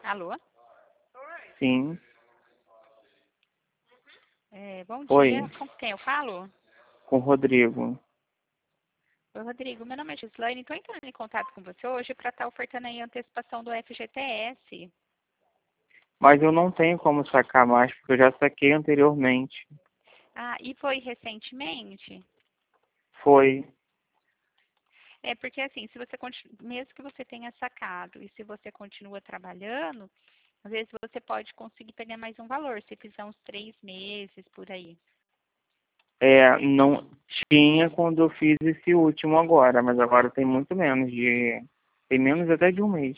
Alô? Sim. Bom dia. Oi, Com quem eu falo? com o Rodrigo. Oi, Rodrigo. Meu nome é Gislaine. Estou entrando em contato com você hoje para estar ofertando aí a antecipação do FGTS. Mas eu não tenho como sacar mais, porque eu já saquei anteriormente. Ah, e foi recentemente? Foi. É porque assim, se você mesmo que você tenha sacado e se você continua trabalhando, às vezes você pode conseguir pegar mais um valor, se fizer uns 3 meses por aí. Não tinha quando eu fiz esse último agora, mas agora tem muito menos de... Tem menos até de um mês.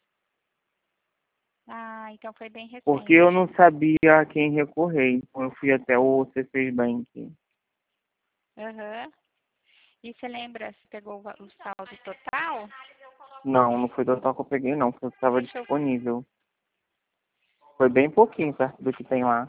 Ah, então foi bem Porque eu recente. não sabia a quem recorrer, então eu fui até o C6 Bank. Aham. E você lembra se pegou o saldo total? Não, não foi total que eu peguei não, porque estava Deixa eu disponível. Foi bem pouquinho perto do que tem lá.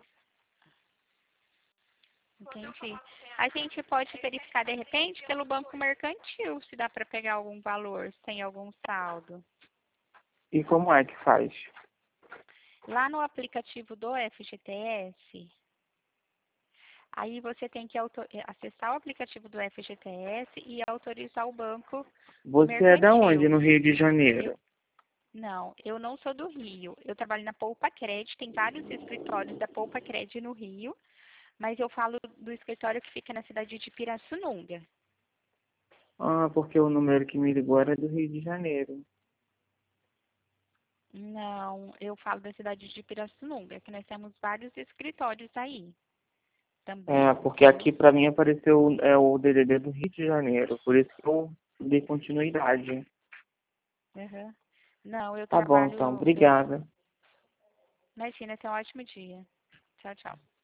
Entendi. A gente pode verificar de repente pelo banco mercantil se dá para pegar algum valor, se tem algum saldo. E como é que faz? Lá no aplicativo do FGTS, aí você tem que acessar o aplicativo do FGTS e autorizar o banco Você é da onde? mercantil. No Rio de Eu, Janeiro? não, eu não sou do Rio. Eu trabalho na Poupa Cred, tem vários escritórios da Poupa Cred no Rio, mas eu falo do escritório que fica na cidade de Pirassununga. Ah, porque o número que me ligou era do Rio de Janeiro. Não, eu falo da cidade de Pirassununga, que nós temos vários escritórios aí também, Porque entendeu? aqui pra mim apareceu o DDD do Rio de Janeiro, por isso que eu dei continuidade. Uhum. Não, eu Tá bom, então, trabalho. obrigada. Imagina, tenha um ótimo dia. Tchau, tchau.